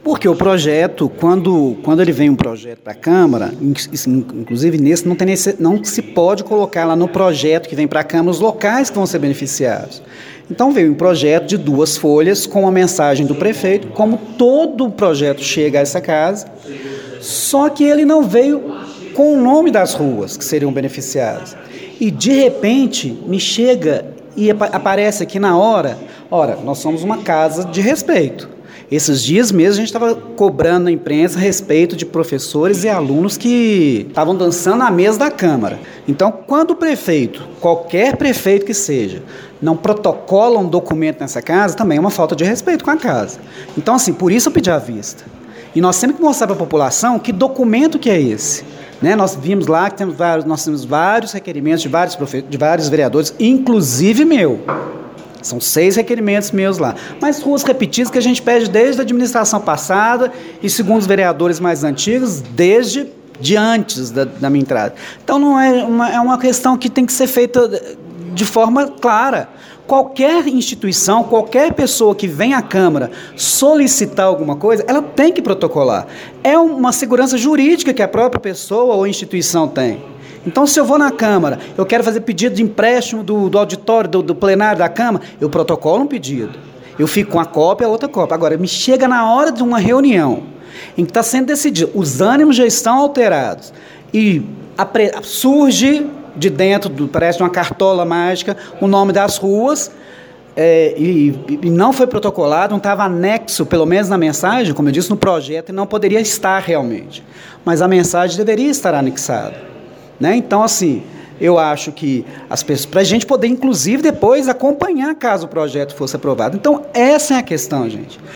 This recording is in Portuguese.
Porque o projeto, quando ele vem um projeto para a Câmara, inclusive nesse não se pode colocar lá no projeto que vem para a Câmara os locais que vão ser beneficiados. Então veio um projeto de 2 folhas com a mensagem do prefeito, como todo o projeto chega a essa casa, só que ele não veio com o nome das ruas que seriam beneficiadas. E de repente me chega e aparece aqui na hora, nós somos uma casa de respeito. Esses dias mesmo a gente estava cobrando na imprensa a respeito de professores e alunos que estavam dançando à mesa da Câmara. Então, quando o prefeito, qualquer prefeito que seja, não protocola um documento nessa casa, também é uma falta de respeito com a casa. Então, assim, por isso eu pedi a vista. E nós temos que mostrar para a população que documento que é esse. Né? Nós vimos lá que nós temos vários requerimentos de vários vereadores, inclusive meu. São 6 requerimentos meus lá. Mas ruas repetidas que a gente pede desde a administração passada e, segundo os vereadores mais antigos, desde antes da minha entrada. Então, não é uma questão que tem que ser feita de forma clara. Qualquer instituição, qualquer pessoa que vem à Câmara solicitar alguma coisa, ela tem que protocolar. É uma segurança jurídica que a própria pessoa ou instituição tem. Então, se eu vou na Câmara, eu quero fazer pedido de empréstimo do auditório, do plenário da Câmara, eu protocolo um pedido. Eu fico com a cópia, a outra cópia. Agora, me chega na hora de uma reunião em que está sendo decidido, os ânimos já estão alterados, e surge de dentro, parece uma cartola mágica, o nome das ruas, e não foi protocolado, não estava anexo, pelo menos na mensagem, como eu disse, no projeto, e não poderia estar realmente. Mas a mensagem deveria estar anexada. Né? Então, assim, eu acho que as pessoas, para a gente poder, inclusive, depois acompanhar caso o projeto fosse aprovado. Então, essa é a questão, gente.